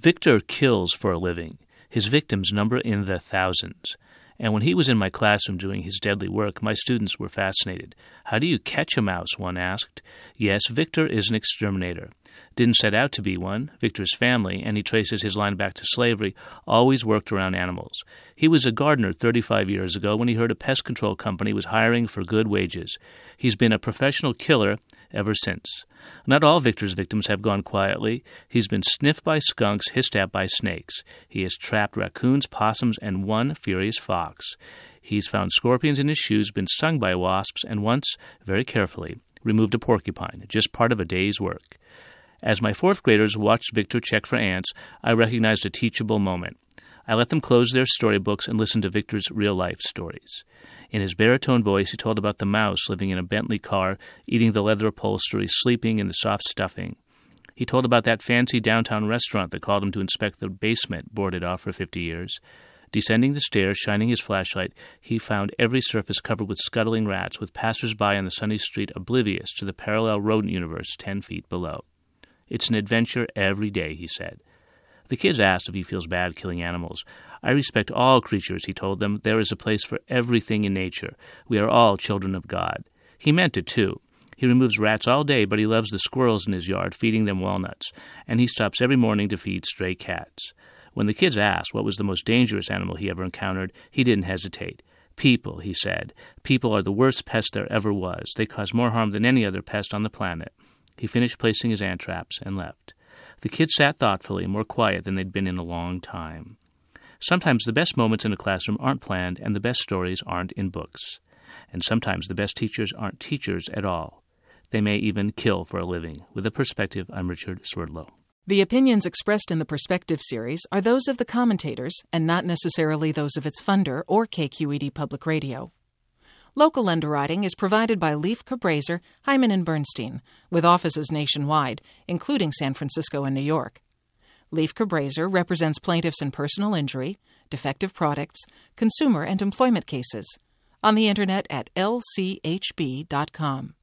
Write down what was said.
Victor kills for a living. His victims number in the thousands. And when he was in my classroom doing his deadly work, my students were fascinated. How do you catch a mouse? One asked. Yes, Victor is an exterminator. Didn't set out to be one. Victor's family, and he traces his line back to slavery, always worked around animals. He was a gardener 35 years ago when he heard a pest control company was hiring for good wages. He's been a professional killer ever since. Not all Victor's victims have gone quietly. He's been sniffed by skunks, hissed at by snakes. He has trapped raccoons, possums, and one furious fox. He's found scorpions in his shoes, been stung by wasps, and once, very carefully, removed a porcupine, just part of a day's work. As my fourth graders watched Victor check for ants, I recognized a teachable moment. I let them close their storybooks and listen to Victor's real-life stories. In his baritone voice, he told about the mouse living in a Bentley car, eating the leather upholstery, sleeping in the soft stuffing. He told about that fancy downtown restaurant that called him to inspect the basement boarded off for 50 years. Descending the stairs, shining his flashlight, he found every surface covered with scuttling rats, with passers-by on the sunny street oblivious to the parallel rodent universe 10 feet below. It's an adventure every day, he said. The kids asked if he feels bad killing animals. I respect all creatures, he told them. There is a place for everything in nature. We are all children of God. He meant it, too. He removes rats all day, but he loves the squirrels in his yard, feeding them walnuts. And he stops every morning to feed stray cats. When the kids asked what was the most dangerous animal he ever encountered, he didn't hesitate. People, he said. People are the worst pest there ever was. They cause more harm than any other pest on the planet. He finished placing his ant traps and left. The kids sat thoughtfully, more quiet than they'd been in a long time. Sometimes the best moments in a classroom aren't planned, and the best stories aren't in books. And sometimes the best teachers aren't teachers at all. They may even kill for a living. With a Perspective, I'm Richard Swerdlow. The opinions expressed in the Perspective series are those of the commentators and not necessarily those of its funder or KQED Public Radio. Local underwriting is provided by Leif Cabraser, Hyman & Bernstein, with offices nationwide, including San Francisco and New York. Leif Cabraser represents plaintiffs in personal injury, defective products, consumer and employment cases. On the Internet at lchb.com.